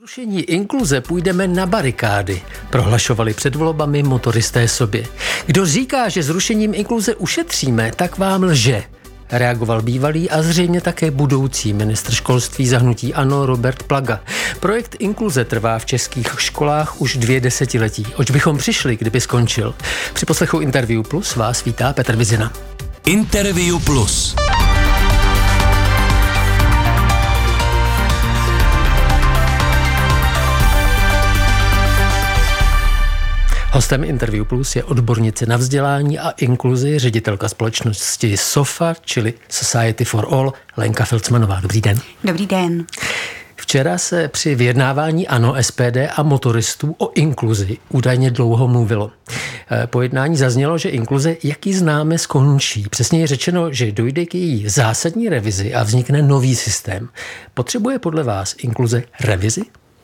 Zrušení inkluze půjdeme na barikády, prohlašovali před volbami motoristé sobě. Kdo říká, že zrušením inkluze ušetříme, tak vám lže, reagoval bývalý a zřejmě také budoucí ministr školství za hnutí ANO Robert Plaga. Projekt inkluze trvá v českých školách už 2 desetiletí. Oč bychom přišli, kdyby skončil? Při poslechu Interview Plus vás vítá Petr Vizina. Interview Plus. Hostem Interview Plus je odbornice na vzdělání a inkluzi, ředitelka společnosti SOFA, čili Society for All, Lenka Filcmanová. Dobrý den. Dobrý den. Včera se při vyjednávání ANO, SPD a motoristů o inkluzi údajně dlouho mluvilo. Po jednání zaznělo, že inkluze, jak ji známe, skončí. Přesně je řečeno, že dojde k její zásadní revizi a vznikne nový systém. Potřebuje podle vás inkluze revizi?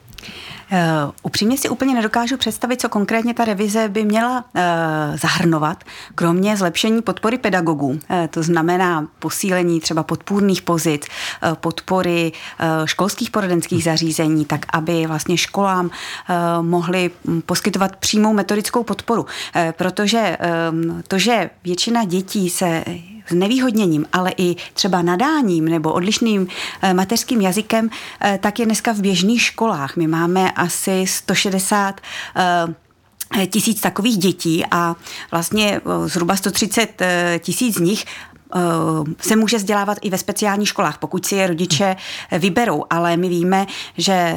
Upřímně si úplně nedokážu představit, co konkrétně ta revize by měla zahrnovat, kromě zlepšení podpory pedagogů. To znamená posílení třeba podpůrných pozic, podpory školských poradenských zařízení, tak aby vlastně školám mohly poskytovat přímou metodickou podporu. Protože to, že většina dětí se s nevýhodněním, ale i třeba nadáním nebo odlišným mateřským jazykem, tak je dneska v běžných školách. My máme asi 160 tisíc takových dětí a vlastně zhruba 130 tisíc z nich se může vzdělávat i ve speciálních školách, pokud si je rodiče vyberou, ale my víme, že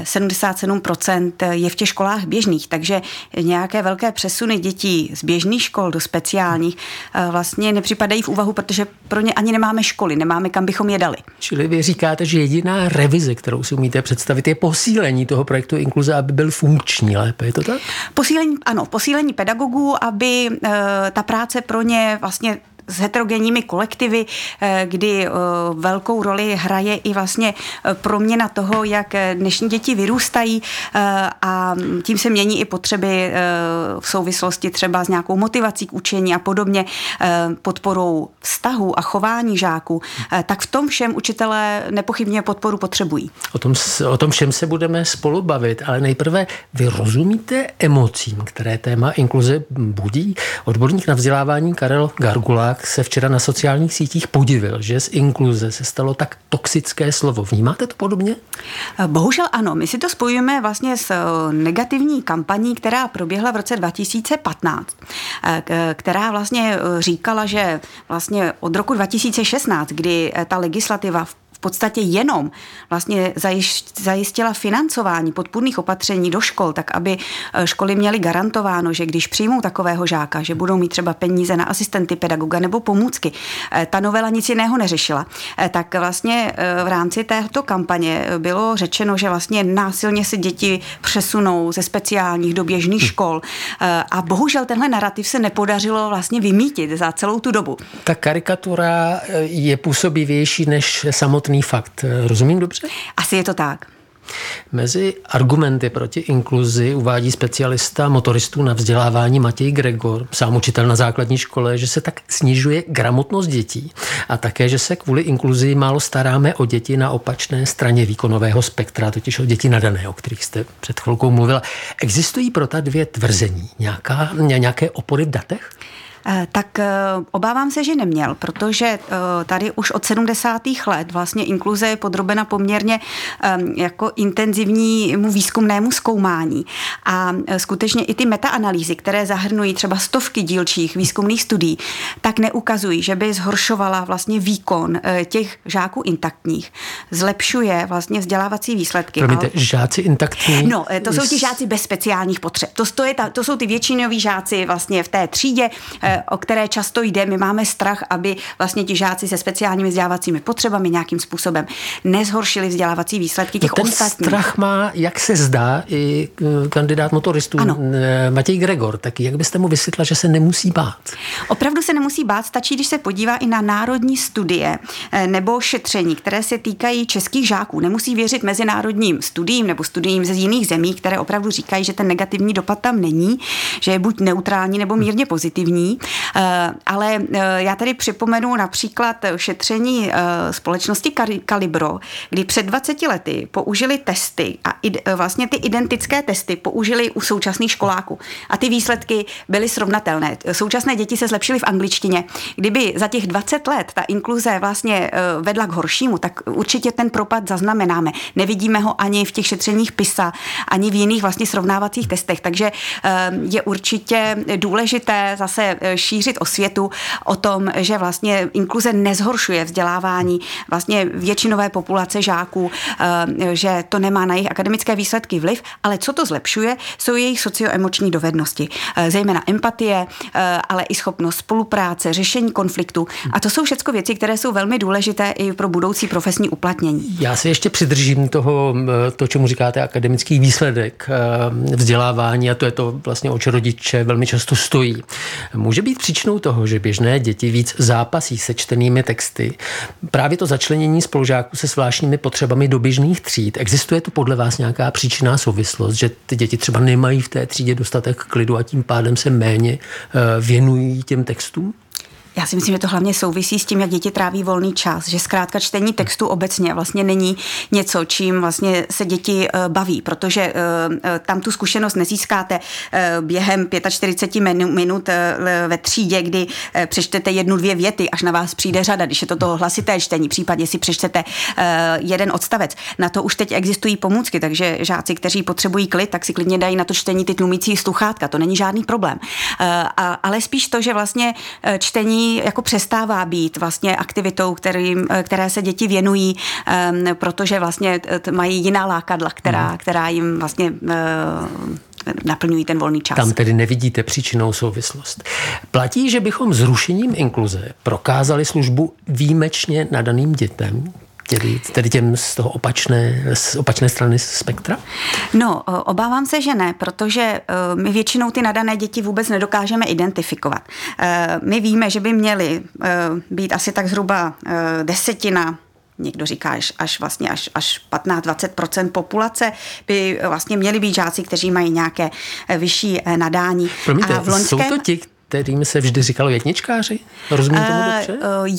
77% je v těch školách běžných, takže nějaké velké přesuny dětí z běžných škol do speciálních vlastně nepřipadají v úvahu, protože pro ně ani nemáme školy, nemáme kam bychom je dali. Čili vy říkáte, že jediná revize, kterou si umíte představit, je posílení toho projektu inkluze, aby byl funkční lépe, je to tak? Posílení pedagogů, aby ta práce pro ně vlastně s heterogenními kolektivy, kdy velkou roli hraje i vlastně proměna toho, jak dnešní děti vyrůstají a tím se mění i potřeby v souvislosti třeba s nějakou motivací k učení a podobně, podporou vztahu a chování žáků, tak v tom všem učitelé nepochybně podporu potřebují. O tom všem se budeme spolu bavit, ale nejprve vy rozumíte emocím, které téma inkluze budí? Odborník na vzdělávání Karel Gargulák se včera na sociálních sítích podivil, že z inkluze se stalo tak toxické slovo. Vnímáte to podobně? Bohužel ano. My si to spojujeme vlastně s negativní kampaní, která proběhla v roce 2015, která vlastně říkala, že vlastně od roku 2016, kdy ta legislativa v podstatě jenom vlastně zajistila financování podpůrných opatření do škol, tak aby školy měly garantováno, že když přijmou takového žáka, že budou mít třeba peníze na asistenty pedagoga nebo pomůcky. Ta novela nic jiného neřešila. Tak vlastně v rámci této kampaně bylo řečeno, že vlastně násilně se děti přesunou ze speciálních do běžných škol a bohužel tenhle narrativ se nepodařilo vlastně vymítit za celou tu dobu. Ta karikatura je působivější než samotný fakt. Rozumím dobře? Asi je to tak. Mezi argumenty proti inkluzi uvádí specialista motoristů na vzdělávání Matěj Gregor, sám učitel na základní škole, že se tak snižuje gramotnost dětí a také, že se kvůli inkluzi málo staráme o děti na opačné straně výkonového spektra, totiž o děti nadané, o kterých jste před chvilkou mluvila. Existují pro ta dvě tvrzení nějaké opory v datech? Tak obávám se, že neměl, protože tady už od 70. let vlastně inkluze je podrobena poměrně jako intenzivnímu výzkumnému zkoumání. A skutečně i ty metaanalýzy, které zahrnují třeba stovky dílčích výzkumných studií, tak neukazují, že by zhoršovala vlastně výkon těch žáků intaktních. Zlepšuje vlastně vzdělávací výsledky. Promiňte, žáci intaktní? No, to jsou ti žáci bez speciálních potřeb. To jsou ty většinoví žáci vlastně v té třídě, o které často jde. My máme strach, aby vlastně ti žáci se speciálními vzdělávacími potřebami nějakým způsobem nezhoršili vzdělávací výsledky těch ostatních. Strach má, jak se zdá, i kandidát motoristů Matěj Gregor. Tak jak byste mu vysvětla, že se nemusí bát? Opravdu se nemusí bát, stačí, když se podívá i na národní studie nebo šetření, které se týkají českých žáků. Nemusí věřit mezinárodním studiím nebo studiím ze jiných zemí, které opravdu říkají, že ten negativní dopad tam není, že je buď neutrální nebo mírně pozitivní. Ale já tady připomenu například šetření společnosti Calibro, kdy před 20 lety použili testy a vlastně ty identické testy použili u současných školáků. A ty výsledky byly srovnatelné. Současné děti se zlepšily v angličtině. Kdyby za těch 20 let ta inkluze vlastně vedla k horšímu, tak určitě ten propad zaznamenáme. Nevidíme ho ani v těch šetřeních PISA, ani v jiných vlastně srovnávacích testech. Takže je určitě důležité zase šířit osvětu o tom, že vlastně inkluze nezhoršuje vzdělávání vlastně většinové populace žáků, že to nemá na jejich akademické výsledky vliv, ale co to zlepšuje, jsou jejich socioemoční dovednosti, zejména empatie, ale i schopnost spolupráce, řešení konfliktu. A to jsou všechno věci, které jsou velmi důležité i pro budoucí profesní uplatnění. Já se ještě přidržím to, čemu říkáte akademický výsledek vzdělávání, a to je to vlastně, oč rodiče velmi často stojí. Může být příčinou toho, že běžné děti víc zápasí se čtenými texty. Právě to začlenění spolužáků se zvláštními potřebami do běžných tříd. Existuje tu podle vás nějaká příčinná souvislost, že ty děti třeba nemají v té třídě dostatek klidu a tím pádem se méně věnují těm textům? Já si myslím, že to hlavně souvisí s tím, jak děti tráví volný čas, že zkrátka čtení textu obecně vlastně není něco, čím vlastně se děti baví, protože tam tu zkušenost nezískáte během 45 minut ve třídě, kdy přečtete 1-2 věty, až na vás přijde řada, když je to toho hlasité čtení, případně si přečtete jeden odstavec. Na to už teď existují pomůcky, takže žáci, kteří potřebují klid, tak si klidně dají na to čtení ty tlumící sluchátka, to není žádný problém. Ale spíš to, že vlastně čtení jako přestává být vlastně aktivitou, které se děti věnují, protože vlastně mají jiná lákadla, která jim vlastně naplňují ten volný čas. Tam tedy nevidíte příčinnou souvislost. Platí, že bychom zrušením inkluze prokázali službu výjimečně nadaným dětem, tedy těm z toho opačné strany spektra? No, obávám se, že ne, protože my většinou ty nadané děti vůbec nedokážeme identifikovat. My víme, že by měly být asi tak zhruba 10%, někdo říká až 15-20% populace by vlastně měli být žáci, kteří mají nějaké vyšší nadání. Promiňte, jsou to ti, kterým se vždy říkalo jedničkáři? Rozumím tomu dobře?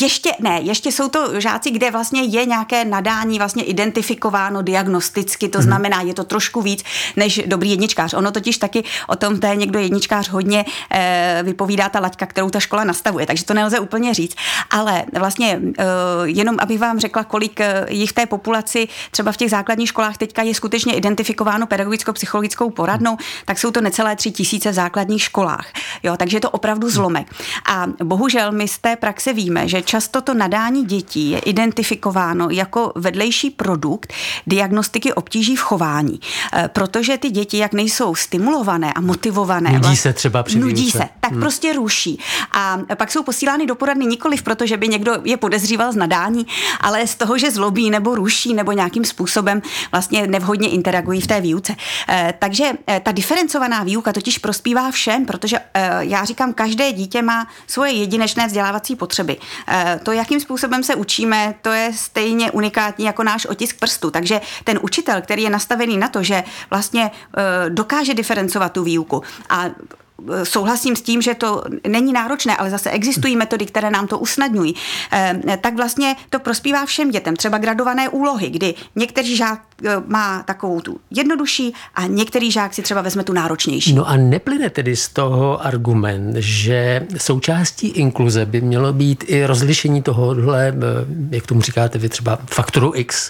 Ještě jsou to žáci, kde vlastně je nějaké nadání vlastně identifikováno diagnosticky, to znamená, je to trošku víc než dobrý jedničkář. Ono totiž taky o tom, to je někdo jedničkář hodně vypovídá ta laťka, kterou ta škola nastavuje, takže to nelze úplně říct. Ale vlastně jenom, abych vám řekla, kolik jich v té populaci třeba v těch základních školách teďka je skutečně identifikováno pedagogicko-psychologickou poradnou, tak jsou to necelé 3 000 v základních školách. Jo, takže je to opravdu zlomek. A bohužel my z té praxe víme, že často to nadání dětí je identifikováno jako vedlejší produkt diagnostiky obtíží v chování. Protože ty děti, jak nejsou stimulované a motivované, nudí se třeba při výuce. Nudí se, tak prostě ruší. A pak jsou posílány do poradny nikoliv proto, že by někdo je podezříval z nadání, ale z toho, že zlobí nebo ruší nebo nějakým způsobem vlastně nevhodně interagují v té výuce. Takže ta diferencovaná výuka totiž prospívá všem, protože já říkám, každé dítě má svoje jedinečné vzdělávací potřeby. To, jakým způsobem se učíme, to je stejně unikátní jako náš otisk prstu. Takže ten učitel, který je nastavený na to, že vlastně dokáže diferencovat tu výuku a souhlasím s tím, že to není náročné, ale zase existují metody, které nám to usnadňují, tak vlastně to prospívá všem dětem. Třeba gradované úlohy, kdy některý žák má takovou tu jednodušší a některý žák si třeba vezme tu náročnější. No a neplyne tedy z toho argument, že součástí inkluze by mělo být i rozlišení tohohle, jak tomu říkáte vy, třeba faktoru X,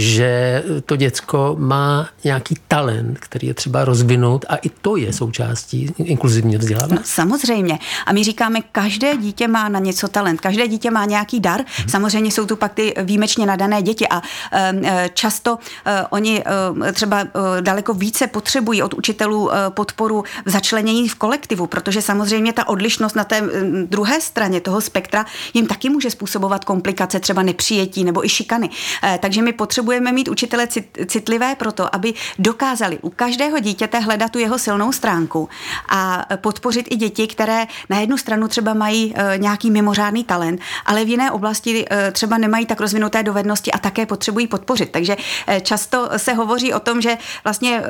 že to děcko má nějaký talent, který je třeba rozvinout a i to je součástí inkluzivního vzdělávání? No, samozřejmě. A my říkáme, každé dítě má na něco talent, každé dítě má nějaký dar. Samozřejmě jsou tu pak ty výjimečně nadané děti a často oni třeba daleko více potřebují od učitelů podporu v začlenění v kolektivu, protože samozřejmě ta odlišnost na té druhé straně toho spektra jim taky může způsobovat komplikace, třeba nepřijetí nebo i šikany. Takže my potřebujeme mít učitele citlivé proto, aby dokázali u každého dítěte hledat tu jeho silnou stránku a a podpořit i děti, které na jednu stranu třeba mají nějaký mimořádný talent, ale v jiné oblasti třeba nemají tak rozvinuté dovednosti a také potřebují podpořit. Takže často se hovoří o tom, že vlastně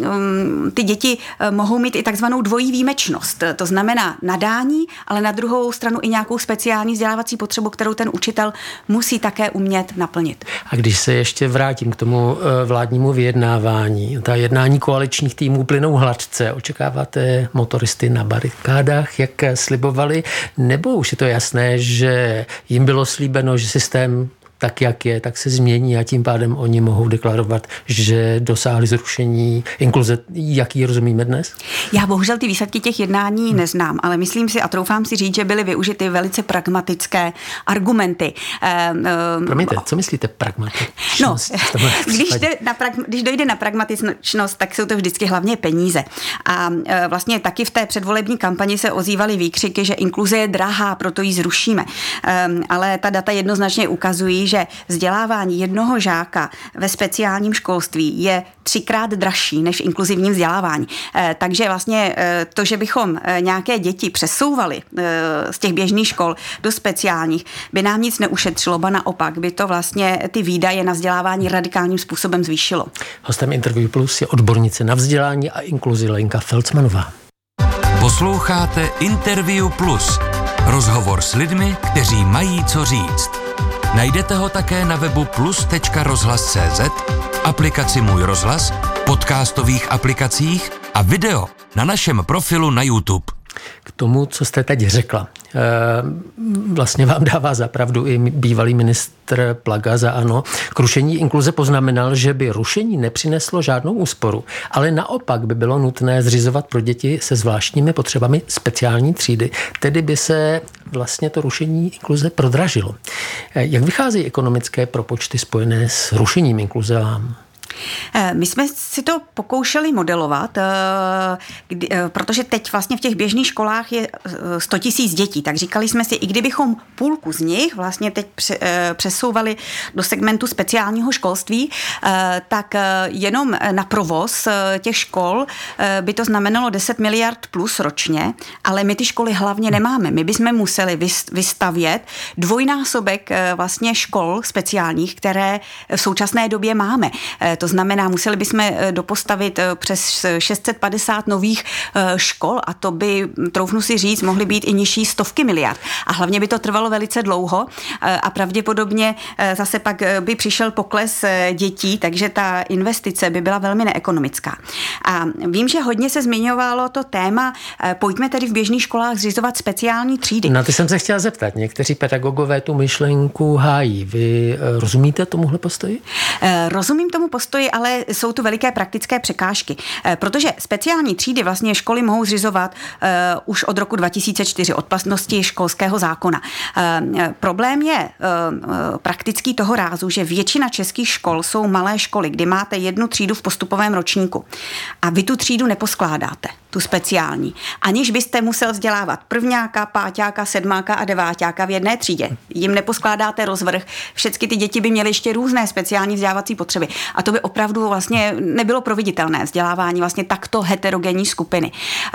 ty děti mohou mít i takzvanou dvojí výjimečnost. To znamená nadání, ale na druhou stranu i nějakou speciální vzdělávací potřebu, kterou ten učitel musí také umět naplnit. A když se ještě vrátím k tomu vládnímu vyjednávání, ta jednání koaličních týmů plynou hladce, očekáváte motoristy na barikádách, jak slibovali, nebo už je to jasné, že jim bylo slíbeno, že systém tak, jak je, tak se změní a tím pádem oni mohou deklarovat, že dosáhli zrušení inkluze, jak ji rozumíme dnes? Já bohužel ty výsledky těch jednání neznám, ale myslím si a troufám si říct, že byly využity velice pragmatické argumenty. Promiňte, co myslíte pragmatičnost? No, když dojde na pragmatičnost, tak jsou to vždycky hlavně peníze. A vlastně taky v té předvolební kampani se ozývaly výkřiky, že inkluze je drahá, proto ji zrušíme. Ale ta data jednoznačně ukazují, že vzdělávání jednoho žáka ve speciálním školství je 3krát dražší než v inkluzivním vzdělávání. Takže vlastně to, že bychom nějaké děti přesouvali z těch běžných škol do speciálních, by nám nic neušetřilo, ba naopak by to vlastně ty výdaje na vzdělávání radikálním způsobem zvýšilo. Hostem Interview Plus je odbornice na vzdělání a inkluzi Lenka Felcmanová. Posloucháte Interview Plus. Rozhovor s lidmi, kteří mají co říct. Najdete ho také na webu plus.rozhlas.cz, aplikaci Můj rozhlas, podcastových aplikacích a video na našem profilu na YouTube. K tomu, co jste teď řekla, vlastně vám dává za pravdu i bývalý ministr Plaga za ANO. K rušení inkluze poznamenal, že by rušení nepřineslo žádnou úsporu, ale naopak by bylo nutné zřizovat pro děti se zvláštními potřebami speciální třídy. Tedy by se vlastně to rušení inkluze prodražilo. Jak vycházejí ekonomické propočty spojené s rušením inkluze vám? My jsme si to pokoušeli modelovat, protože teď vlastně v těch běžných školách je 100 000 dětí, tak říkali jsme si, i kdybychom půlku z nich vlastně teď přesouvali do segmentu speciálního školství, tak jenom na provoz těch škol by to znamenalo 10 miliard plus ročně, ale my ty školy hlavně nemáme. My bychom museli vystavět dvojnásobek vlastně škol speciálních, které v současné době máme. To znamená, museli bychom dopostavit přes 650 nových škol a to by, troufnu si říct, mohly být i nižší stovky miliard. A hlavně by to trvalo velice dlouho a pravděpodobně zase pak by přišel pokles dětí, takže ta investice by byla velmi neekonomická. A vím, že hodně se zmiňovalo to téma, pojďme tedy v běžných školách zřizovat speciální třídy. Na to jsem se chtěla zeptat. Někteří pedagogové tu myšlenku hájí. Vy rozumíte tomuhle postoji? Rozumím tomu postoji, ale jsou tu veliké praktické překážky, protože speciální třídy vlastně školy mohou zřizovat už od roku 2004, od platnosti školského zákona. Problém je praktický toho rázu, že většina českých škol jsou malé školy, kdy máte jednu třídu v postupovém ročníku a vy tu třídu neposkládáte, tu speciální, aniž byste musel vzdělávat prvňáka, páťáka, sedmáka a deváťáka v jedné třídě. Jim neposkládáte rozvrh, všechny ty děti by měly ještě různé speciální vzdělávací potřeby a to by opravdu vlastně nebylo proveditelné vzdělávání vlastně takto heterogenní skupiny.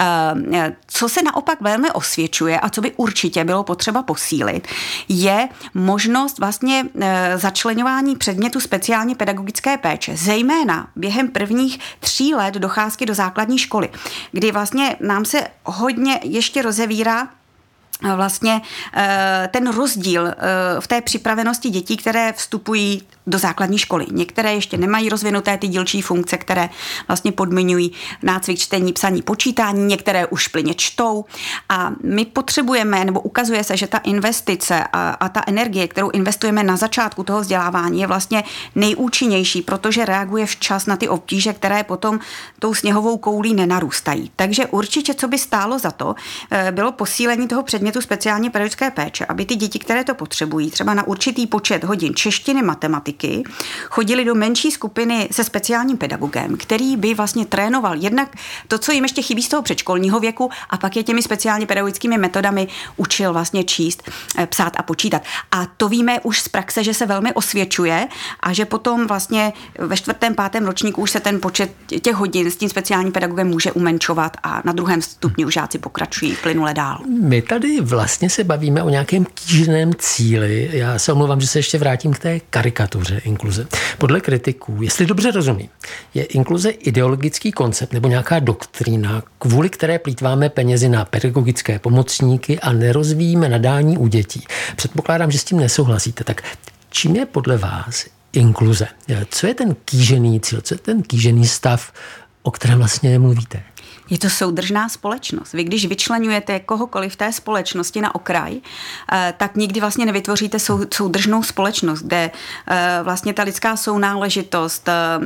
Co se naopak velmi osvědčuje a co by určitě bylo potřeba posílit, je možnost vlastně začleňování předmětu speciální pedagogické péče, zejména během prvních 3 let docházky do základní školy, kdy vlastně nám se hodně ještě rozevírá vlastně ten rozdíl v té připravenosti dětí, které vstupují do základní školy. Některé ještě nemají rozvinuté ty dílčí funkce, které vlastně podmiňují nácvik čtení, psaní, počítání, některé už plně čtou a my potřebujeme, nebo ukazuje se, že ta investice a ta energie, kterou investujeme na začátku toho vzdělávání, je vlastně nejúčinnější, protože reaguje včas na ty obtíže, které potom tou sněhovou koulí nenarůstají. Takže určitě, co by stálo za to, bylo posílení toho předmětu předmětu speciální pedagogické péče, aby ty děti, které to potřebují, třeba na určitý počet hodin češtiny, matematiky, chodili do menší skupiny se speciálním pedagogem, který by vlastně trénoval jednak to, co jim ještě chybí z toho předškolního věku, a pak je těmi speciálně pedagogickými metodami učil vlastně číst, psát a počítat. A to víme už z praxe, že se velmi osvědčuje a že potom vlastně ve 4., 5. ročníku už se ten počet těch hodin s tím speciálním pedagogem může umenšovat a na 2. stupni už žáci pokračují plynule dál. My tady vlastně se bavíme o nějakém kýženém cíli. Já se omlouvám, že se ještě vrátím k té karikatuře inkluze. Podle kritiků, jestli dobře rozumím, je inkluze ideologický koncept nebo nějaká doktrína, kvůli které plýtváme penězi na pedagogické pomocníky a nerozvíjíme nadání u dětí. Předpokládám, že s tím nesouhlasíte. Tak čím je podle vás inkluze? Co je ten kýžený cíl? Co je ten kýžený stav, o kterém vlastně mluvíte? Je to soudržná společnost. Vy, když vyčleňujete kohokoliv v té společnosti na okraj, tak nikdy vlastně nevytvoříte soudržnou společnost, kde vlastně ta lidská sounáležitost,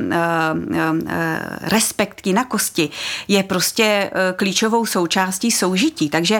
respekt k jinakosti je prostě klíčovou součástí soužití. Takže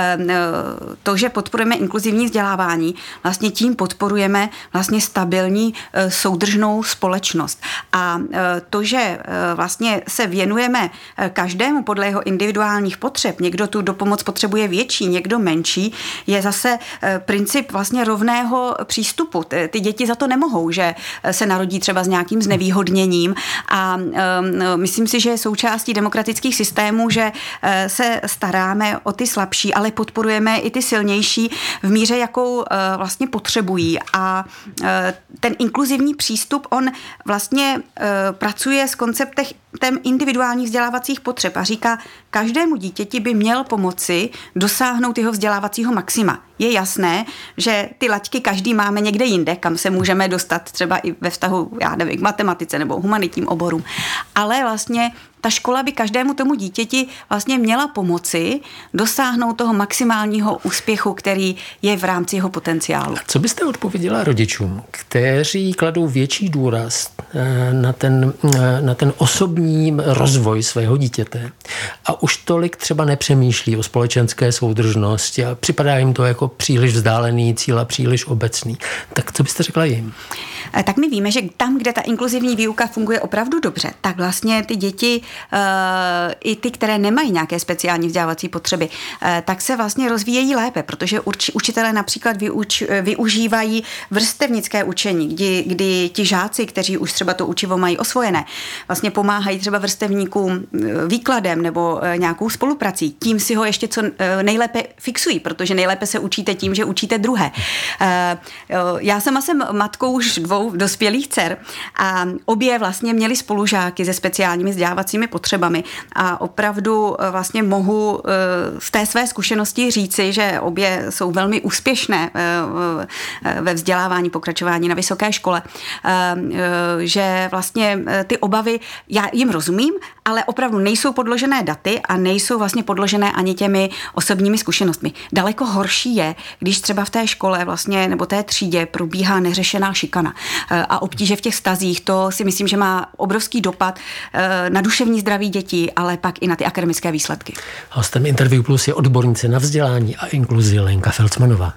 to, že podporujeme inkluzivní vzdělávání, vlastně tím podporujeme vlastně stabilní soudržnou společnost. A to, že vlastně se věnujeme každému podle jeho individuálních potřeb, někdo tu dopomoc potřebuje větší, někdo menší, je zase princip vlastně rovného přístupu. Ty děti za to nemohou, že se narodí třeba s nějakým znevýhodněním a myslím si, že je součástí demokratických systémů, že se staráme o ty slabší, ale podporujeme i ty silnější v míře, jakou vlastně potřebují. A ten inkluzivní přístup, on vlastně pracuje s konceptem individuálních vzdělávacích potřeb a říká, každému dítěti by měl pomoci dosáhnout jeho vzdělávacího maxima. Je jasné, že ty laťky každý máme někde jinde, kam se můžeme dostat třeba i ve vztahu, k matematice nebo humanitním oborům. Ale vlastně ta škola by každému tomu dítěti vlastně měla pomoci dosáhnout toho maximálního úspěchu, který je v rámci jeho potenciálu. A co byste odpověděla rodičům, kteří kladou větší důraz na ten osobní rozvoj svého dítěte a už tolik třeba nepřemýšlí o společenské soudržnosti a připadá jim to jako příliš vzdálený cíl a příliš obecný. Tak co byste řekla jim? Tak my víme, že tam, kde ta inkluzivní výuka funguje opravdu dobře, tak vlastně ty děti, i ty, které nemají nějaké speciální vzdělávací potřeby, tak se vlastně rozvíjejí lépe, protože učitelé například využívají vrstevnické učení, kdy ti žáci, kteří už třeba to učivo mají osvojené, vlastně pomáhají třeba vrstevníkům výkladem nebo nějakou spoluprací. Tím si ho ještě co nejlépe fixují, protože nejlépe se učíte tím, že učíte druhé. Já sama jsem matkou už 2 dospělých dcer a obě vlastně měly spolužáky se speciálními vzdělávacími potřebami a opravdu vlastně mohu z té své zkušenosti říci, že obě jsou velmi úspěšné ve vzdělávání, pokračování na vysoké škole, že vlastně ty obavy, já jim rozumím, ale opravdu nejsou podložené daty a nejsou vlastně podložené ani těmi osobními zkušenostmi. Daleko horší je, když třeba v té škole vlastně nebo té třídě probíhá neřešená šikana a obtíže v těch vztazích. To si myslím, že má obrovský dopad na duševní zdraví dětí, ale pak i na ty akademické výsledky. Hostem Interview Plus je odbornice na vzdělání a inkluzi Lenka Felcmanová.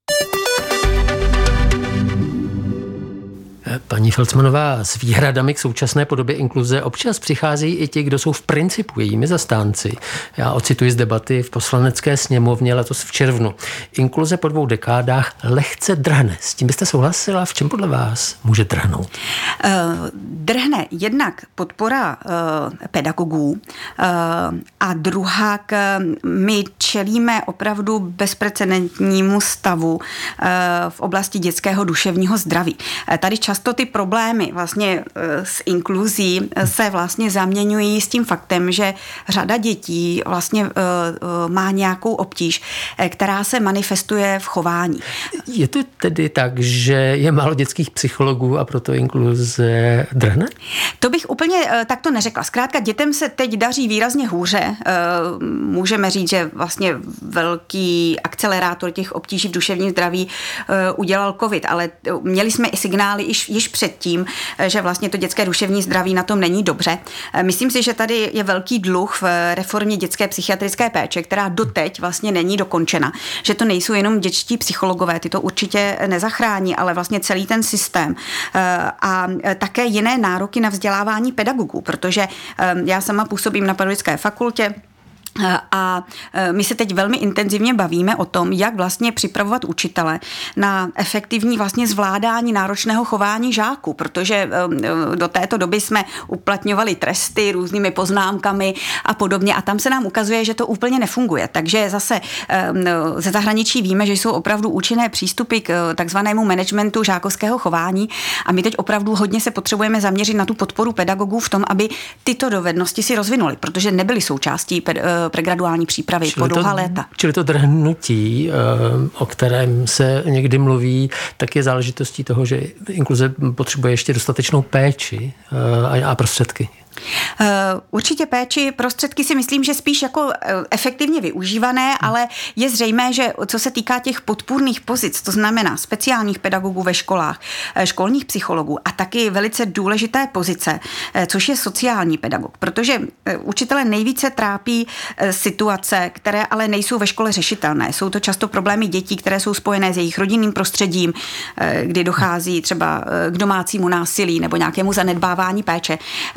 Paní Felcmanová, s výhradami k současné podobě inkluze občas přicházejí i ti, kdo jsou v principu jejími zastánci. Já ocituji z debaty v Poslanecké sněmovně letos v červnu. Inkluze po 2 dekádách lehce drhne. S tím byste souhlasila? V čem podle vás může drhnout? Drhne jednak podpora pedagogů a druhak my čelíme opravdu bezprecedentnímu stavu v oblasti dětského duševního zdraví. Tady často ty problémy vlastně s inkluzí se vlastně zaměňují s tím faktem, že řada dětí vlastně má nějakou obtíž, která se manifestuje v chování. Je to tedy tak, že je málo dětských psychologů a proto inkluze drhne? To bych úplně takto neřekla. Zkrátka dětem se teď daří výrazně hůře. Můžeme říct, že vlastně velký akcelerátor těch obtíží v duševním zdraví udělal COVID, ale měli jsme i signály již před tím, že vlastně to dětské duševní zdraví na tom není dobře. Myslím si, že tady je velký dluh v reformě dětské psychiatrické péče, která doteď vlastně není dokončena. Že to nejsou jenom dětští psychologové, ty to určitě nezachrání, ale vlastně celý ten systém. A také jiné nároky na vzdělávání pedagogů, protože já sama působím na pedagogické fakultě, a my se teď velmi intenzivně bavíme o tom, jak vlastně připravovat učitele na efektivní vlastně zvládání náročného chování žáků, protože do této doby jsme uplatňovali tresty různými poznámkami a podobně a tam se nám ukazuje, že to úplně nefunguje. Takže zase ze zahraničí víme, že jsou opravdu účinné přístupy k takzvanému managementu žákovského chování a my teď opravdu hodně se potřebujeme zaměřit na tu podporu pedagogů v tom, aby tyto dovednosti si rozvinuli, protože nebyly součástí pregraduální přípravy po dlouhá léta. Čili to drhnutí, o kterém se někdy mluví, tak je záležitostí toho, že inkluze potřebuje ještě dostatečnou péči a prostředky. Určitě péči, prostředky si myslím, že spíš jako efektivně využívané, ale je zřejmé, že co se týká těch podpůrných pozic, to znamená speciálních pedagogů ve školách, školních psychologů a taky velice důležité pozice, což je sociální pedagog, protože učitele nejvíce trápí situace, které ale nejsou ve škole řešitelné. Jsou to často problémy dětí, které jsou spojené s jejich rodinným prostředím, kdy dochází třeba k domácímu násilí nebo nějakému zanedbávání péče.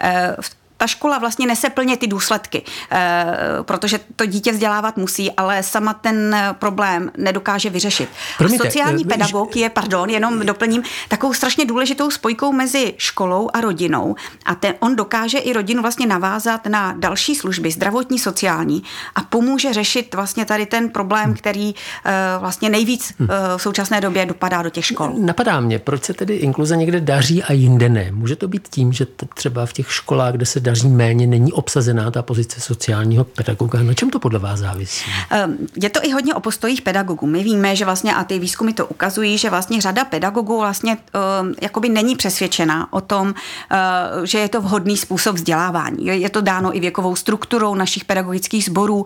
Ta škola vlastně nese plně ty důsledky, protože to dítě vzdělávat musí, ale sama ten problém nedokáže vyřešit. Sociální pedagog je, jenom doplním, takovou strašně důležitou spojkou mezi školou a rodinou a on dokáže i rodinu vlastně navázat na další služby, zdravotní, sociální a pomůže řešit vlastně tady ten problém, který vlastně nejvíc v současné době dopadá do těch škol. Napadá mě, proč se tedy inkluze někde daří a jinde ne? Může to být tím, že třeba v těch školách, kde se daří méně, není obsazená ta pozice sociálního pedagoga. Na čem to podle vás závisí? Je to i hodně o postojích pedagogů. My víme, že vlastně, a ty výzkumy to ukazují, že vlastně řada pedagogů vlastně jakoby není přesvědčená o tom, že je to vhodný způsob vzdělávání. Je to dáno i věkovou strukturou našich pedagogických sborů,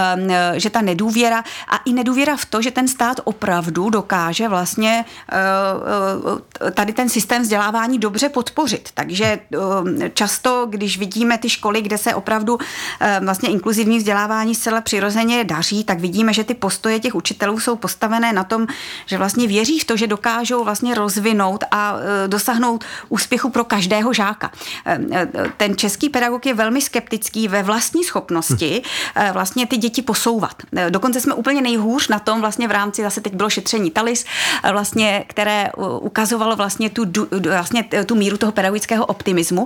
že ta nedůvěra a i nedůvěra v to, že ten stát opravdu dokáže vlastně tady ten systém vzdělávání dobře podpořit. Takže často, když vidíme ty školy, kde se opravdu vlastně inkluzivní vzdělávání zcela přirozeně daří, tak vidíme, že ty postoje těch učitelů jsou postavené na tom, že vlastně věří v to, že dokážou vlastně rozvinout a dosáhnout úspěchu pro každého žáka. Ten český pedagog je velmi skeptický ve vlastní schopnosti vlastně ty děti posouvat. Dokonce jsme úplně nejhůř na tom vlastně v rámci, zase teď bylo šetření TALIS, vlastně, které ukazovalo vlastně tu míru toho pedagogického optimismu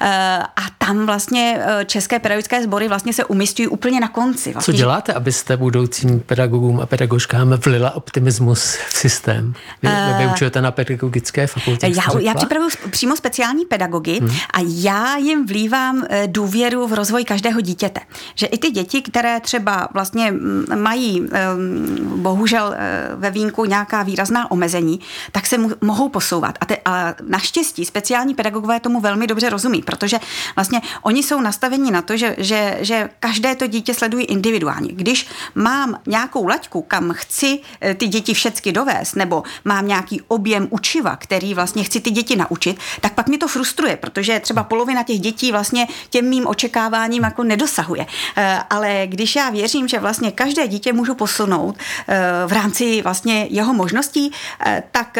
a tam vlastně české pedagogické sbory vlastně se umisťují úplně na konci. Vlastně. Co děláte, abyste budoucím pedagogům a pedagožkám vlila optimismus v systém? Vy vyučujete na pedagogické fakultě? Já připravuji přímo speciální pedagogy a já jim vlívám důvěru v rozvoj každého dítěte. Že i ty děti, které třeba vlastně mají bohužel ve výjimku nějaká výrazná omezení, tak se mohou posouvat. A naštěstí speciální pedagogové tomu velmi dobře rozumí, protože vlastně oni jsou nastaveni na to, že každé to dítě sledují individuálně. Když mám nějakou laťku, kam chci ty děti všechny dovést, nebo mám nějaký objem učiva, který vlastně chci ty děti naučit, tak pak mě to frustruje, protože třeba polovina těch dětí vlastně těm mým očekáváním jako nedosahuje. Ale když já věřím, že vlastně každé dítě můžu posunout v rámci vlastně jeho možností, tak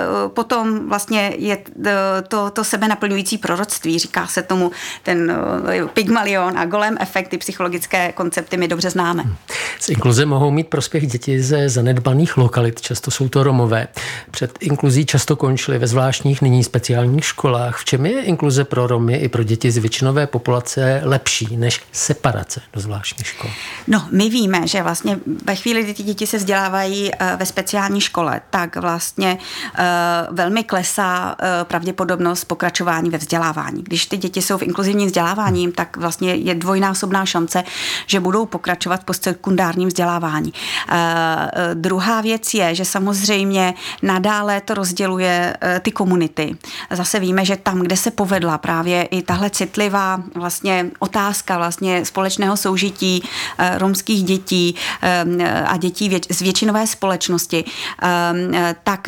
potom vlastně je to sebenaplňující proroctví, říká se tomu ten Pygmalion a Golem efekt, ty psychologické koncepty my dobře známe. Z inkluze mohou mít prospěch děti ze zanedbaných lokalit, často jsou to Romové. Před inkluzí často končily ve zvláštních, nyní speciálních školách. V čem je inkluze pro Romy i pro děti z většinové populace lepší než separace do zvláštních škol? No, my víme, že vlastně ve chvíli, kdy ty děti se vzdělávají ve speciální škole, tak vlastně velmi klesá pravděpodobnost pokračování ve vzdělávání. Když ty děti jsou v inkluzivním vzdělávání, tak vlastně je dvojnásobná šance, že budou pokračovat v postsekundárním komunitárním vzdělávání. Druhá věc je, že samozřejmě nadále to rozděluje ty komunity. Zase víme, že tam, kde se povedla právě i tahle citlivá vlastně otázka vlastně společného soužití romských dětí a dětí z většinové společnosti, tak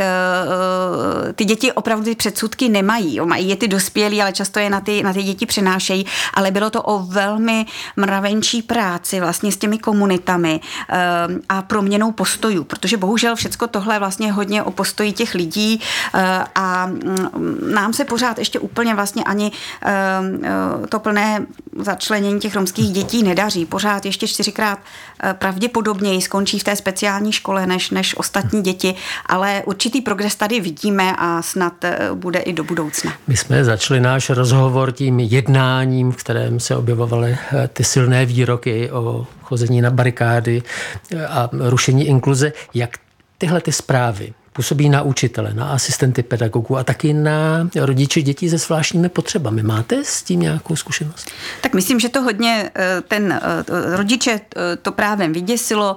ty děti opravdu ty předsudky nemají. Mají je ty dospělí, ale často je na ty děti přenášejí, ale bylo to o velmi mravenčí práci vlastně s těmi komunitami a proměnou postojů, protože bohužel všecko tohle vlastně hodně o postoji těch lidí a nám se pořád ještě úplně vlastně ani to plné začlenění těch romských dětí nedaří. Pořád ještě 4krát pravděpodobněji skončí v té speciální škole než ostatní děti, ale určitý progres tady vidíme a snad bude i do budoucna. My jsme začali náš rozhovor tím jednáním, v kterém se objevovaly ty silné výroky o chození na barikády a rušení inkluze. Jak tyhle ty zprávy působí na učitele, na asistenty pedagogů a taky na rodiče dětí se zvláštními potřebami? Máte s tím nějakou zkušenost? Tak myslím, že to hodně rodiče to právě vyděsilo,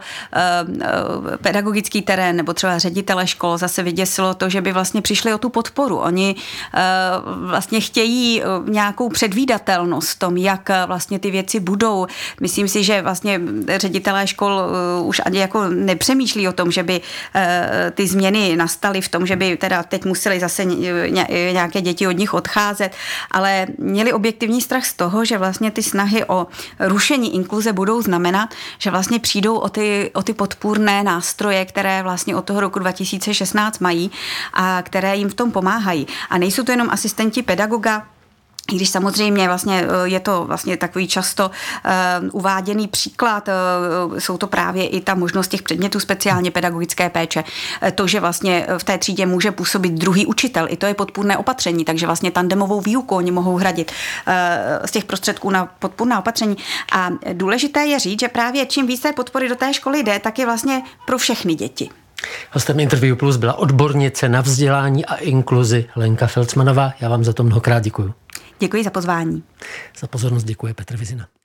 pedagogický terén nebo třeba ředitele škol zase vyděsilo to, že by vlastně přišli o tu podporu. Oni vlastně chtějí nějakou předvídatelnost v tom, jak vlastně ty věci budou. Myslím si, že vlastně ředitelé škol už ani jako nepřemýšlí o tom, že by ty změny nastaly v tom, že by teda teď museli zase nějaké děti od nich odcházet, ale měli objektivní strach z toho, že vlastně ty snahy o rušení inkluze budou znamenat, že vlastně přijdou o ty podpůrné nástroje, které vlastně od toho roku 2016 mají a které jim v tom pomáhají. A nejsou to jenom asistenti pedagoga, i když samozřejmě vlastně je to vlastně takový často uváděný příklad, jsou to právě i ta možnost těch předmětů speciálně pedagogické péče. To, že vlastně v té třídě může působit druhý učitel, i to je podpůrné opatření, takže vlastně tandemovou výuku oni mohou hradit z těch prostředků na podpůrná opatření. A důležité je říct, že právě čím více podpory do té školy jde, tak je vlastně pro všechny děti. Hostem Interview Plus byla odbornice na vzdělání a inkluzi Lenka Felcmanová. Já vám za to mnohokrát děkuju. Děkuji za pozvání. Za pozornost děkuje Petr Vizina.